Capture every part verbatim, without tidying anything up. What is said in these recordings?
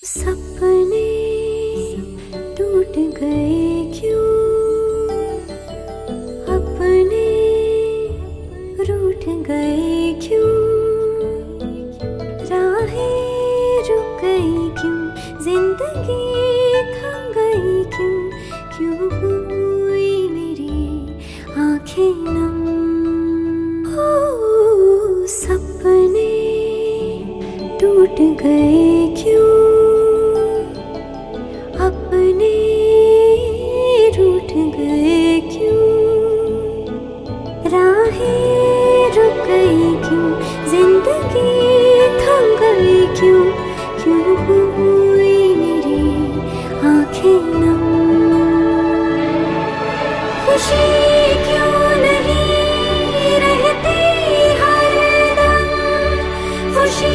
सपने टूट गए क्यों, अपने रूठ गए क्यों, राहें रुक गई क्यों, जिंदगी थम गई क्यों, क्यों हुई मेरी आंखें नम। ओ सपने टूट गए क्यों, अपने रूठ गए क्यों, राहें रुक गई क्यों, जिंदगी थम गई क्यों, क्यों हुई मेरी आंखें नम। खुशी क्यों नहीं रहती हरदम, खुशी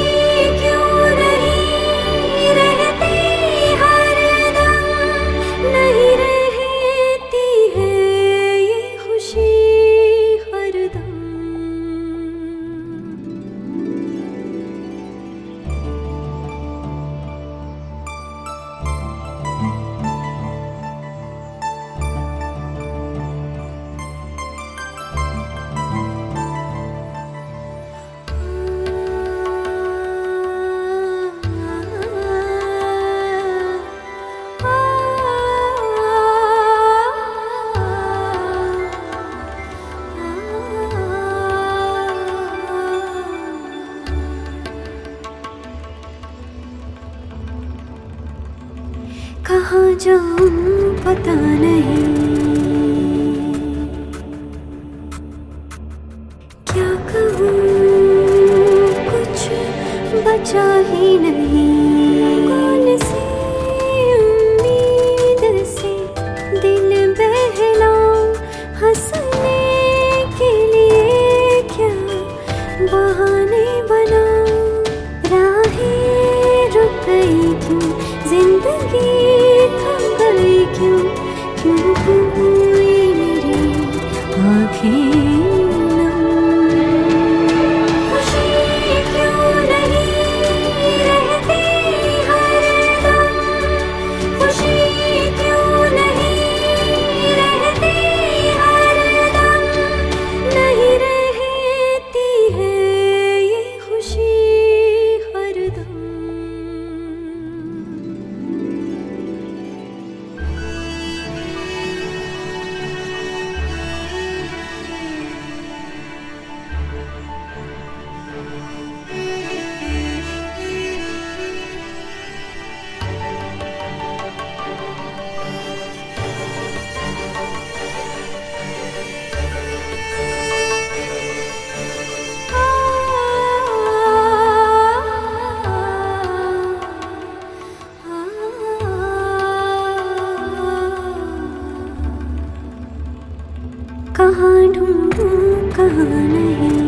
कहाँ जाऊं पता नहीं, क्या कहूँ कुछ बचा ही नहीं। कौन सी उम्मीद से दिल बहलाऊं, हंसने के लिए क्या बहाने बनाऊं, राहें रुक गई क्यों, जिंदगी क्यों, क्यों हुई मेरी आँखें नम। खुशी क्यों नहीं रहती हरदम, खुशी क्यों नहीं रहती हरदम, नहीं रहती है ये खुशी हरदम। कहाँ ढूंढूं कहाँ नहीं,